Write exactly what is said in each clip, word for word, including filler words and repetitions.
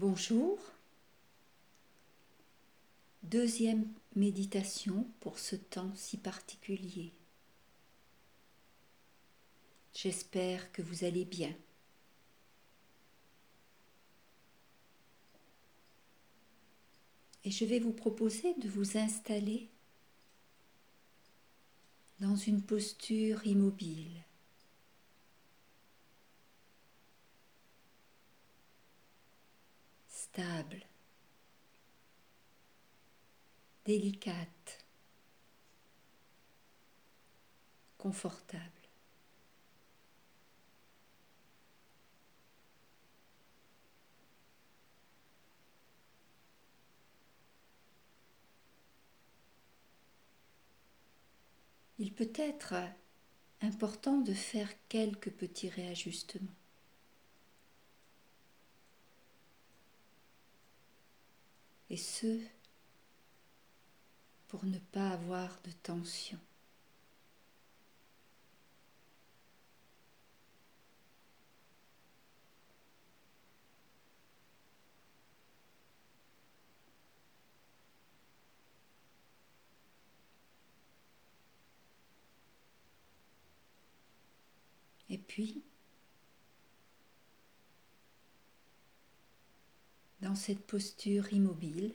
Bonjour, deuxième méditation pour ce temps si particulier. J'espère que vous allez bien. Et je vais vous proposer de vous installer dans une posture immobile. Stable, délicate, confortable. Il peut être important de faire quelques petits réajustements. Et ce, pour ne pas avoir de tension. Et puis, dans cette posture immobile,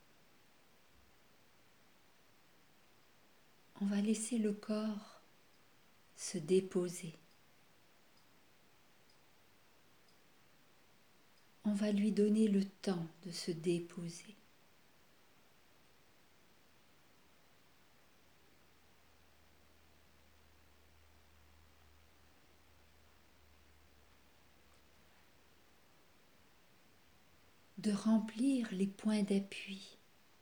on va laisser le corps se déposer. On va lui donner le temps de se déposer. De remplir les points d'appui.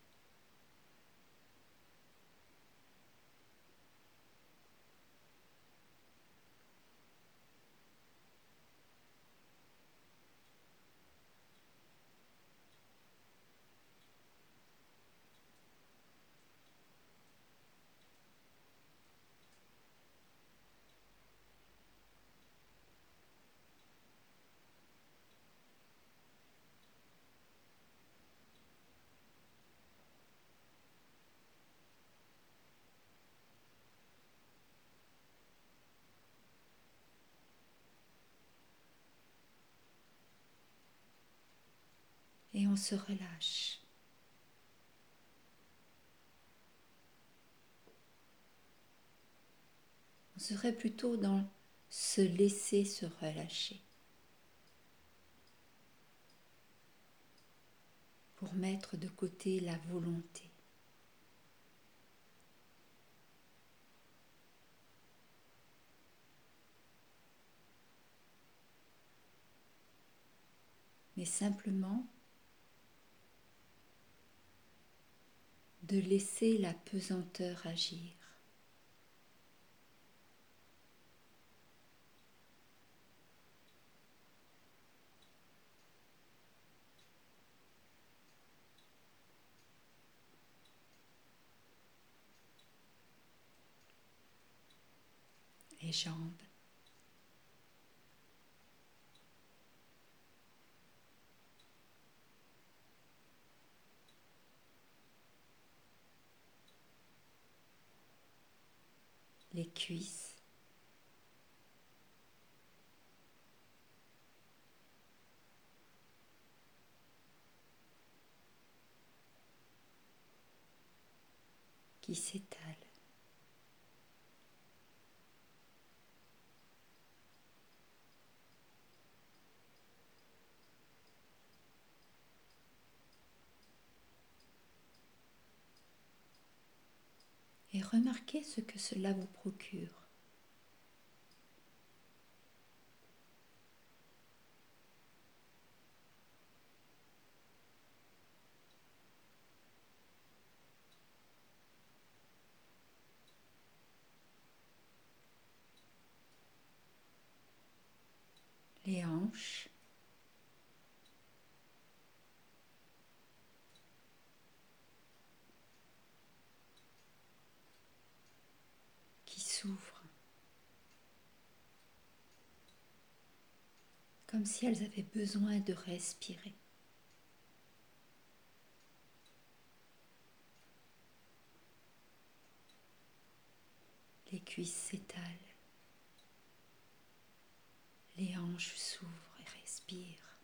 Et on se relâche. On serait plutôt dans se laisser se relâcher. Pour mettre de côté la volonté. Mais simplement de laisser la pesanteur agir. Les jambes. Les cuisses. Qui s'étalent. Et remarquez ce que cela vous procure. Les hanches. Qui s'ouvrent. Comme si elles avaient besoin de respirer. Les cuisses s'étalent, les hanches s'ouvrent et respirent.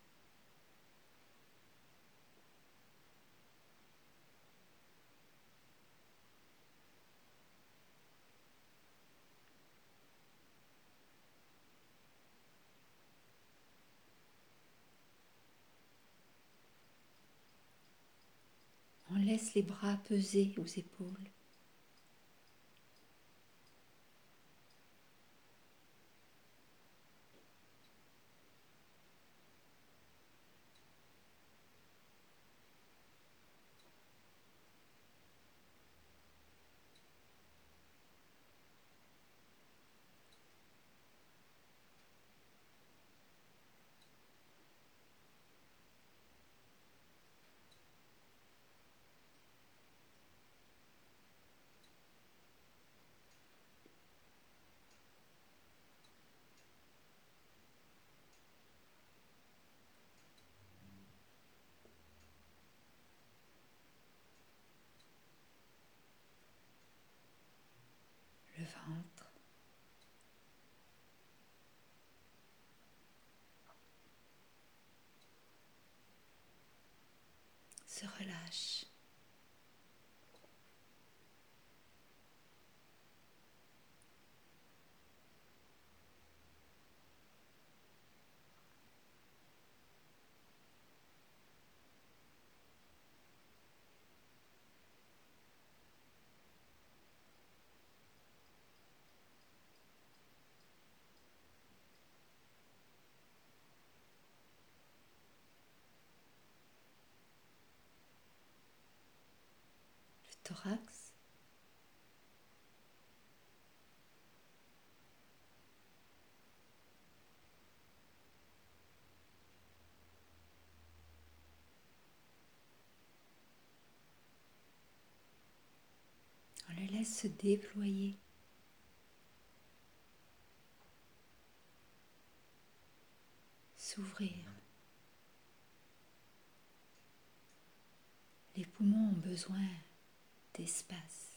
On laisse les bras peser aux épaules. Le ventre. Se relâche. Le thorax. On le laisse se déployer. S'ouvrir. Les poumons ont besoin d'espace.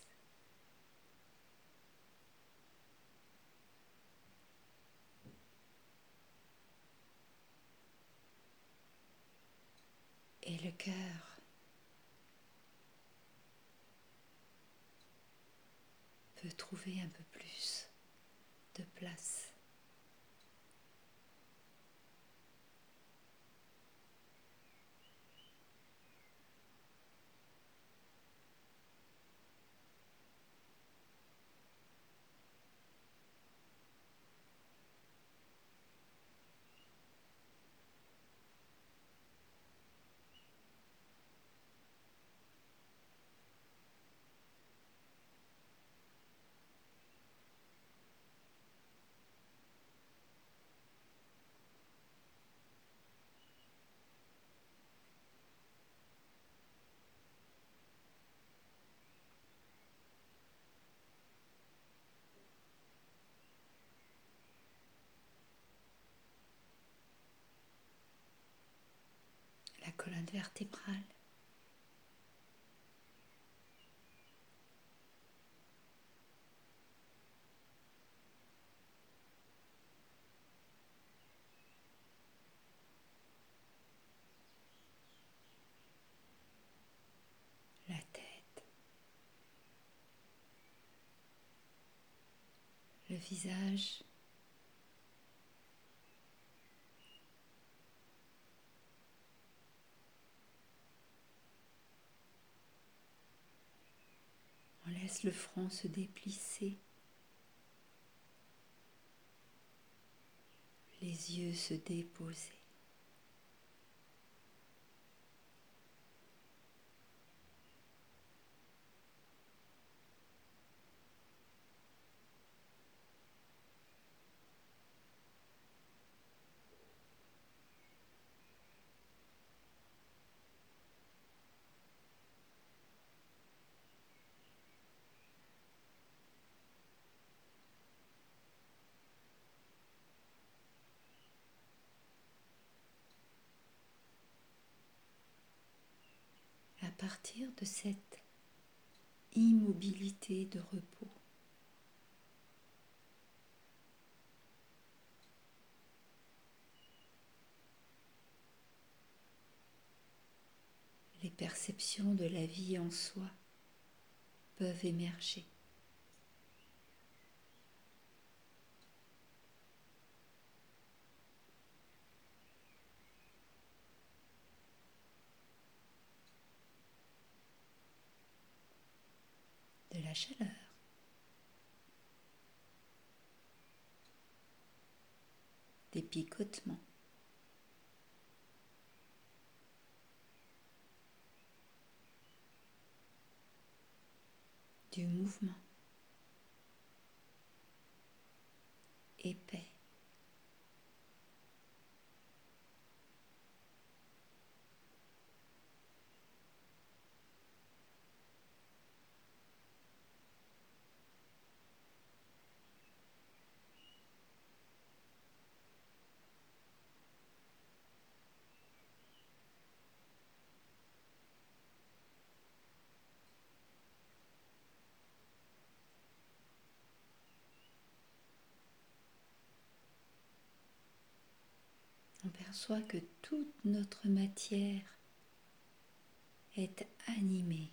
Et le cœur peut trouver un peu plus de place. La colonne vertébrale. La tête. Le visage. On laisse le front se déplisser. Les yeux se déposer. À partir de cette immobilité de repos, perceptions de la vie en soi peuvent émerger. De la chaleur, des picotements, du mouvement épais. On perçoit que toute notre matière est animée.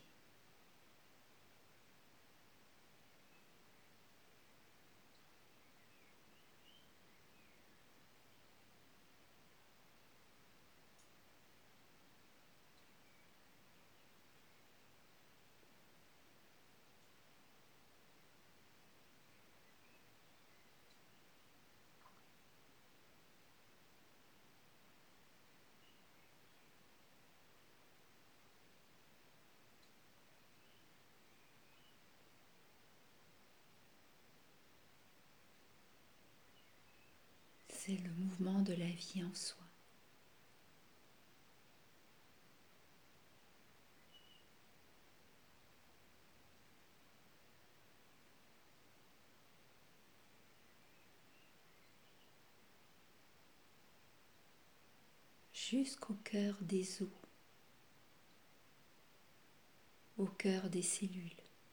C'est le mouvement de la vie en soi. Jusqu'au cœur des os, au cœur des cellules.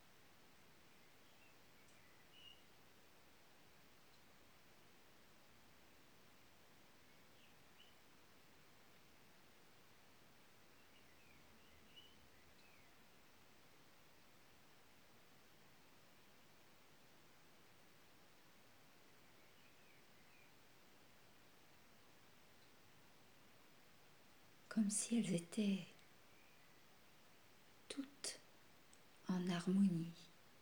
Comme si elles étaient toutes en harmonie.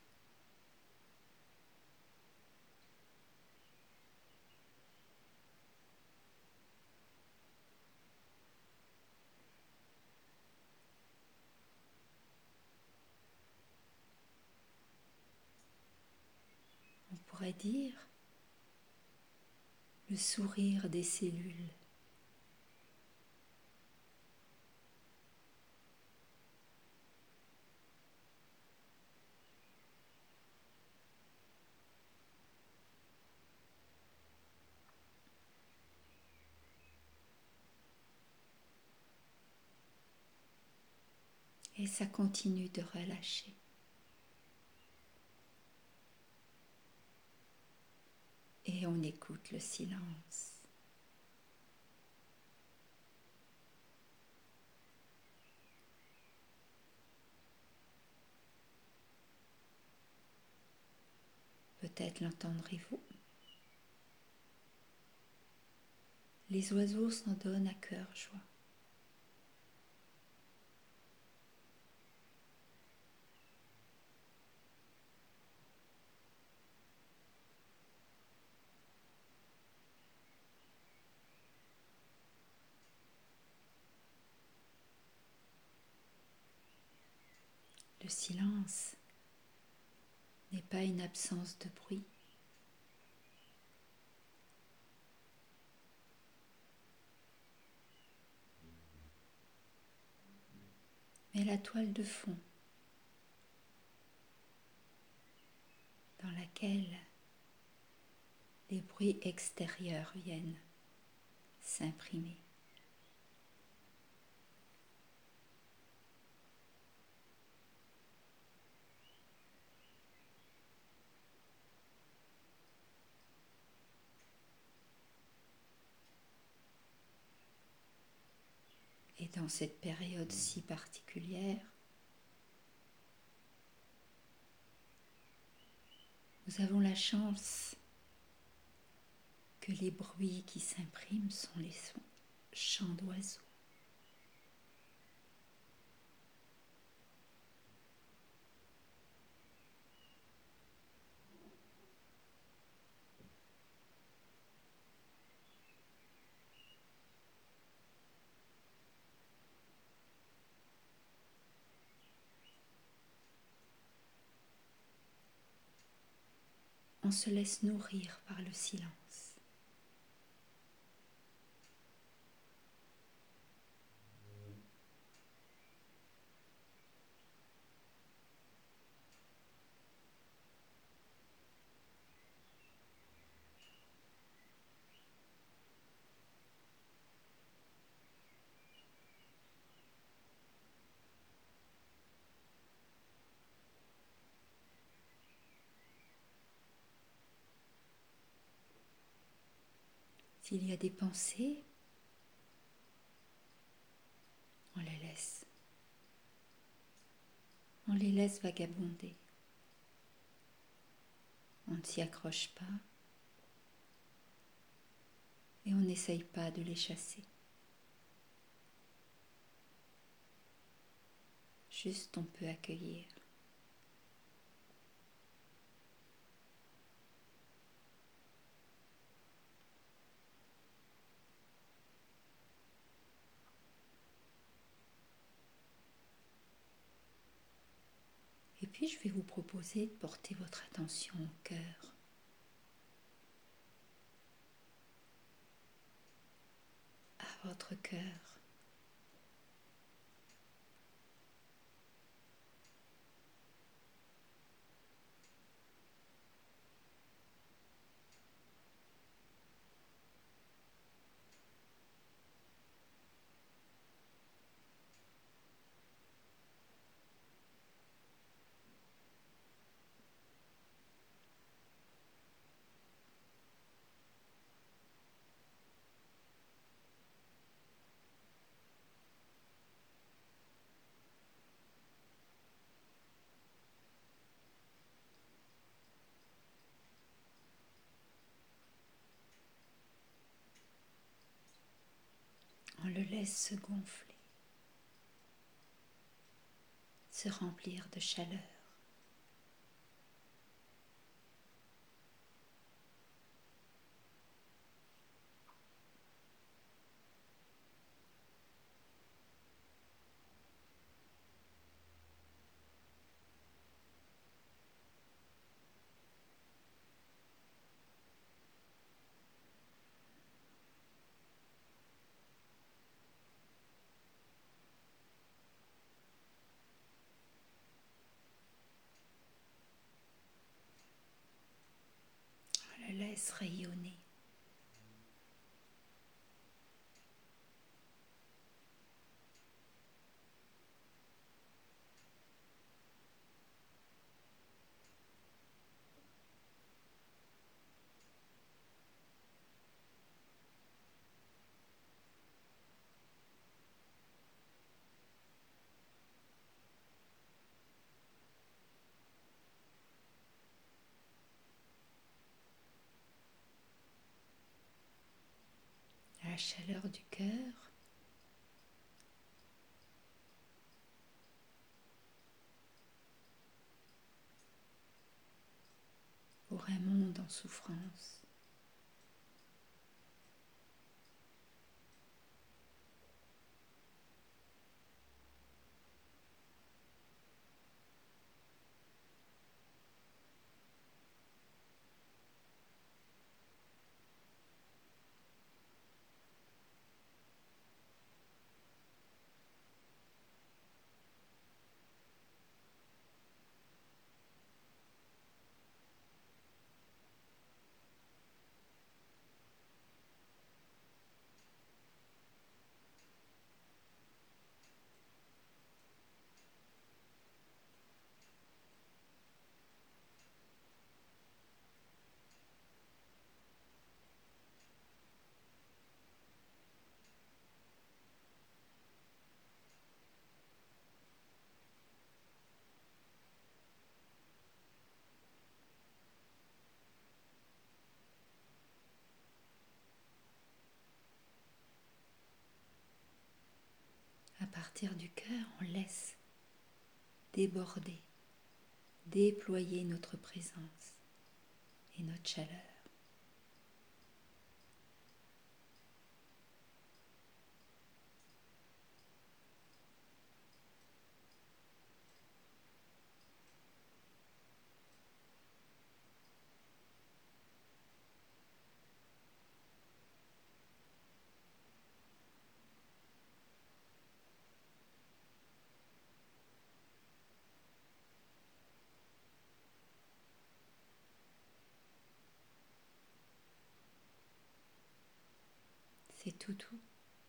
On pourrait dire le sourire des cellules. Et ça continue de relâcher. Et on écoute le silence. Peut-être l'entendrez-vous. Les oiseaux s'en donnent à cœur joie. Le silence n'est pas une absence de bruit. Mais la toile de fond dans laquelle les bruits extérieurs viennent s'imprimer. Et Et dans cette période si particulière, nous avons la chance que les bruits qui s'impriment sont les sons, chants d'oiseaux. On se laisse nourrir par le silence. S'il y a des pensées, on les laisse. On les laisse vagabonder. On ne s'y accroche pas et on n'essaye pas de les chasser. Juste on peut accueillir. Et puis je vais vous proposer de porter votre attention au cœur. À votre cœur. On le laisse se gonfler, se remplir de chaleur. On le laisse rayonner. À la chaleur du cœur, pour un monde en souffrance. partir du cœur, on laisse déborder, déployer notre présence et notre chaleur. C'est tout tout.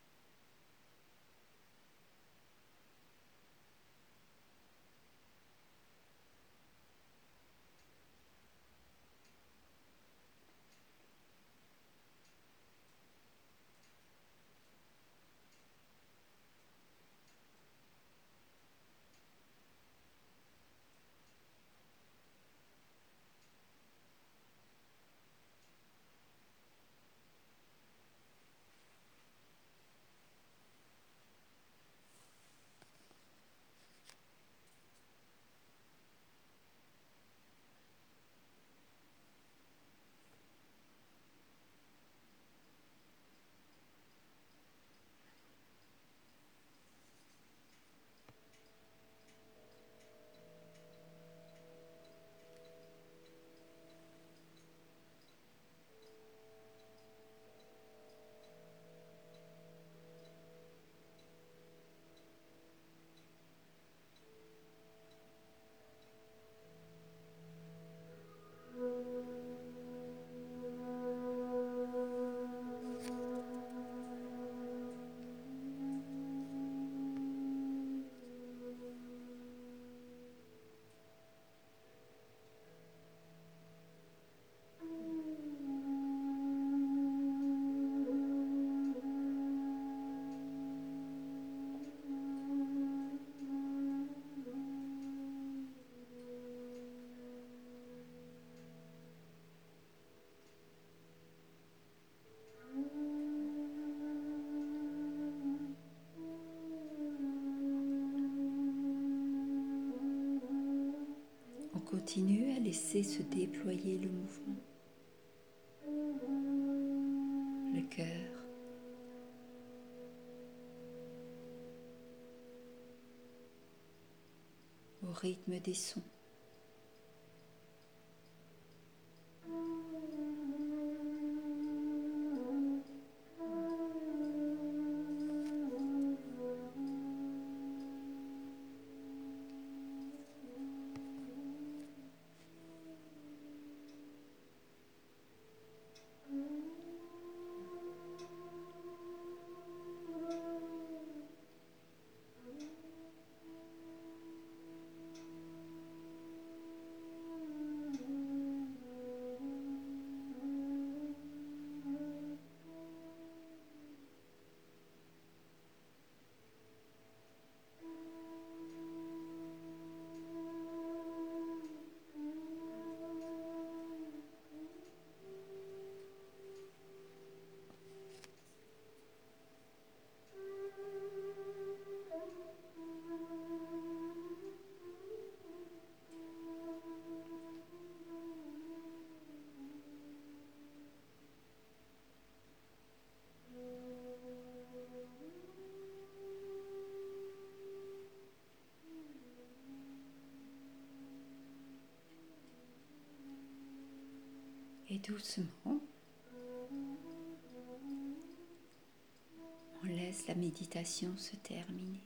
On continue à laisser se déployer le mouvement. Le cœur. Au rythme des sons. Et doucement, on laisse la méditation se terminer.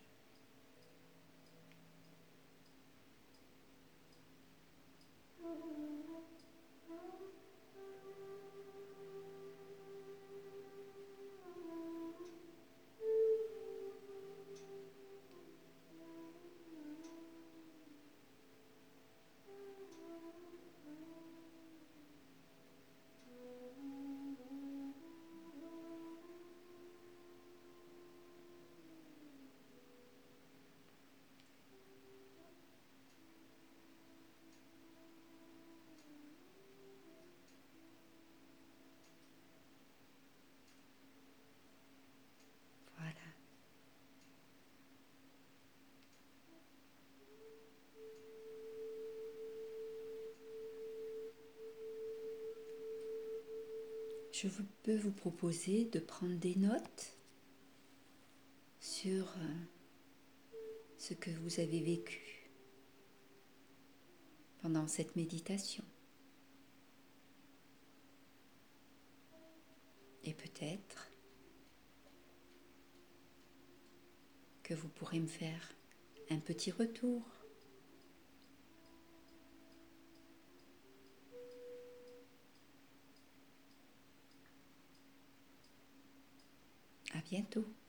je peux vous proposer de prendre des notes sur ce que vous avez vécu pendant cette méditation. Et peut-être que vous pourrez me faire un petit retour. À bientôt.